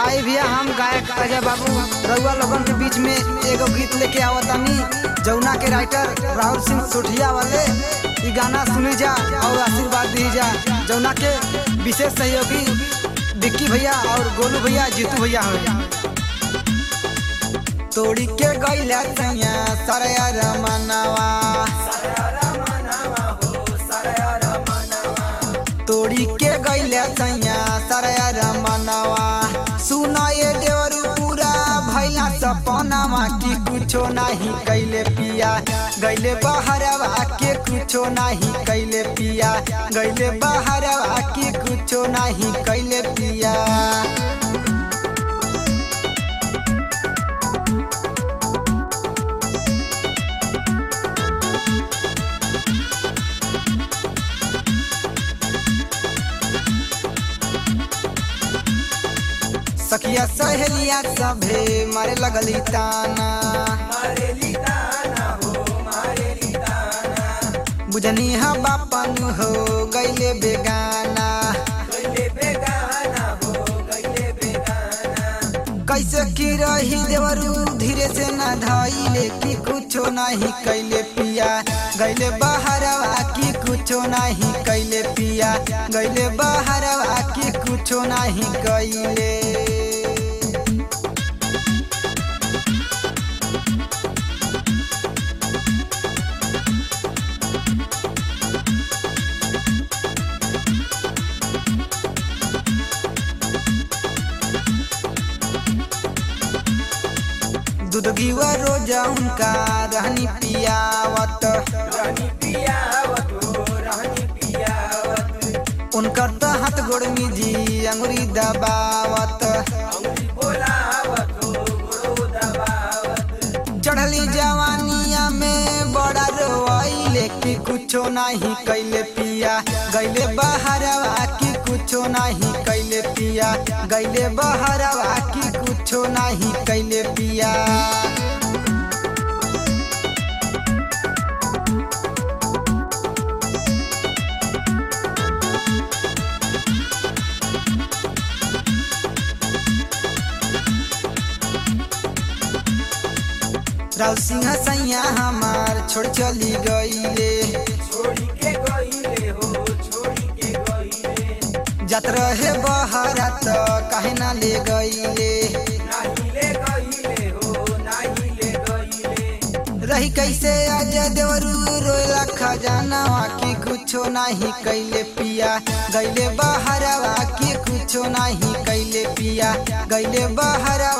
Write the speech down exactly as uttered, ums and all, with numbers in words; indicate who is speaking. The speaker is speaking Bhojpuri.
Speaker 1: आई भैया हम गायक अजय बाबू रउआ लोगन के बीच में एगो गीत लेके आवतानी जौना के राइटर राहुल सिंह सोठिया वाले। ई गाना सुनी जा और आशीर्वाद दी जा। जौना के विशेष सहयोगी विक्की भैया और गोलू भैया जीतू भैया हो। तोड़ी के गइला सैया सरया रमनवा, तोड़ी के गइला सैया सरया रमनवा। सुना ये देवरू पूरा भैया सपनावा की कुछो नहीं कैले पिया गइले बहरवा के कुछो नहीं कैले पिया गइले बहरवा के कुछो नहीं कैले पिया। सखिया सहेलिया सभे मारे लगली ताना, बुझनी हा बापन हो गईले बेगाना। कैसे की रही देवरू धीरे से न धइले की कुछो नहीं कैले पिया गईले बहरवा की कुछो नहीं कैले पिया गईले बहरवा की कुछो नहीं कैले। दूध घीवा रोजा उनका रहनी पियावत, उनकर तो हाथ गोड़ में जी अंगुरी दबावत। चढ़ली जवानिया में बड़ा रोइले की कुछो नहीं कैले पिया गईले बहरवा की कुछो नहीं कैले पिया गईले बहरवा की कुछो नहीं कैले पिया। राव सिंह सैया हमार छोड़ चली गईले, जात रहे बहरा तो काहे ना ले गईले। रही कैसे अजय देवरू रोला खजानवा की कुछो नहीं कैले पिया गईले बहरवा की कुछो नहीं कैले पिया गईले बहरवा